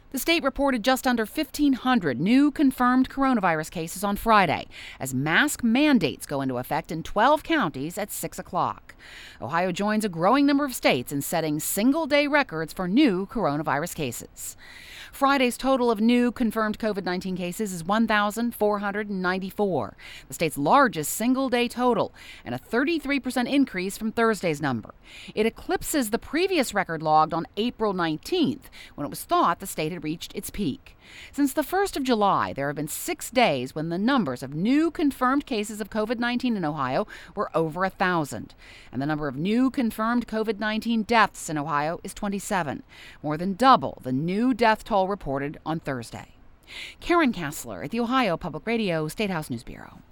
The state reported just under 1,500 new confirmed coronavirus cases on Friday as mask mandates go into effect in 12 counties at 6 o'clock. Ohio joins a growing number of states in setting single-day records for new coronavirus cases. Friday's total of new confirmed COVID-19 cases is 1,494, the state's largest single-day total, and a 33% increase from Thursday's number. It eclipses the previous record logged on April 19th, when it was thought the state had reached its peak. Since the 1st of July, there have been 6 days when the numbers of new confirmed cases of COVID-19 in Ohio were over 1,000. And the number of new confirmed COVID-19 deaths in Ohio is 27, more than double the new death toll reported on Thursday. Karen Kassler at the Ohio Public Radio State House News Bureau.